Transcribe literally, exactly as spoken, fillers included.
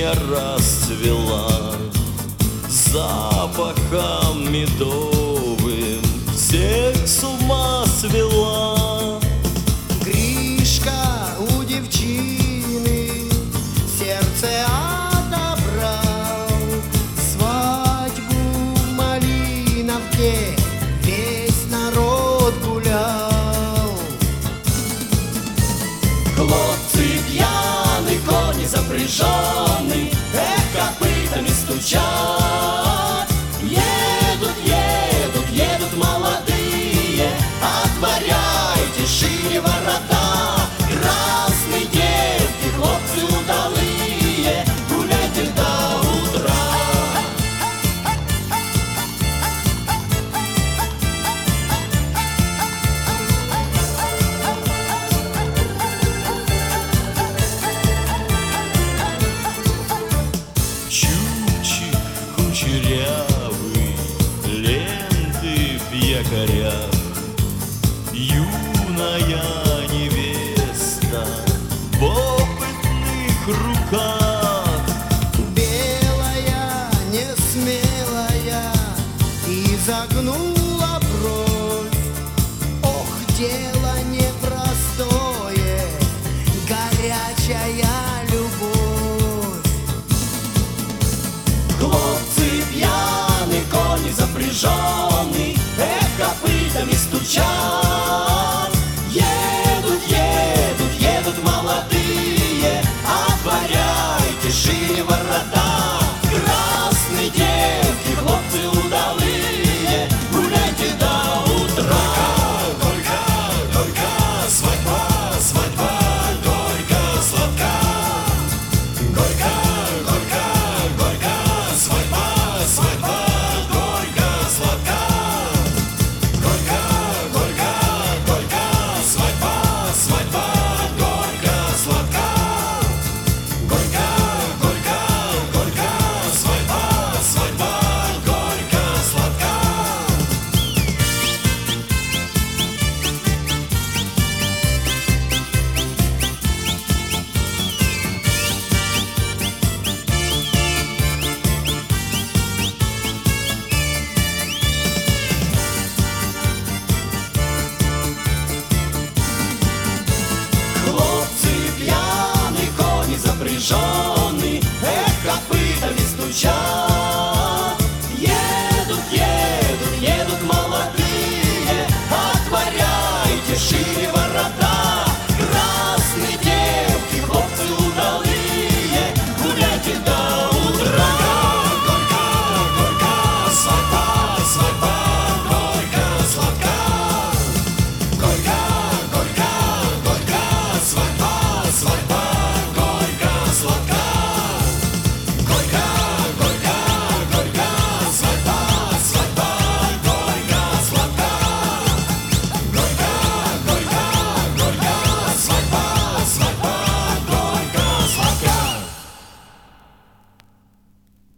вишня расцвела, запахом медовым всех с ума свела. Гришка у девчины сердце отобрал, свадьбу в Малиновке весь народ гулял. Хлопцы пьяны, кони запряжены, эх, копытами стучат. Едут, едут, едут молодые, отворяйте шире ворота. Красные девки, хлопцы удалые, гуляйте до утра. Чучик кучерявый, ленты в якорях, юная невеста в опытных руках. Белая, несмелая, изогнула бровь. Ох, дело непростое, горячая любовь. Хлопцы пьяны, кони запряжены, эх, копытами стучат. Едут, едут, едут молодые, отворяйте шире ворота. Красные девки, хлопцы удалые, гуляйте до утра. Только, только свадьба, свадьба, горько сладка. Горько, горько, горько свадьба, свадьба, горько сладка. Горько, горько, горько свадьба, свадьба, горько сладка. Горько, горько, горько свадьба, свадьба, горько сладка. Хлопцы пьяны, кони запряжены, эх, копытами стучат.